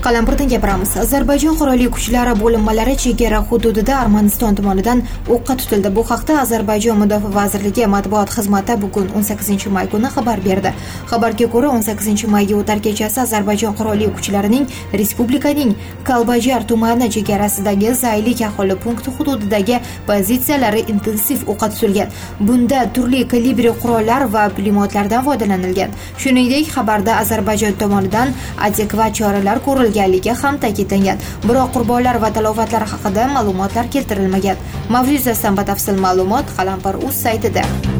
Qalampirdan gapiramiz. Ozarbayjon qurolli kuchlari bo'linmalari chegara hududida Armaniston tomonidan o'qqa tutildi. Bu haqda Ozarbayjon Mudofaa vazirligi matbuot xizmati bugun 18-may kuni xabar berdi. Xabarga ko'ra, 18-mayga o'tar kechasi Ozarbayjon qurolli kuchlarining respublikaning Kalbajar tumani chegarasidagi Zaylik aholi punkti hududidagi pozitsiyalari intensiv o'qqa tutilgan. Bunda turli kalibri qurollar va pulemyotlardan foydalanilgan. Shuningdek, xabarda Ozarbayjon tomonidan adekvat choralar ko'rilganligi ham ta'kidlangan. Biroq qurbonlar va talofatlar haqida ma'lumotlar keltirilmagan. Mavzu yuzasidan batafsil ma'lumot Qalampir.uz saytida.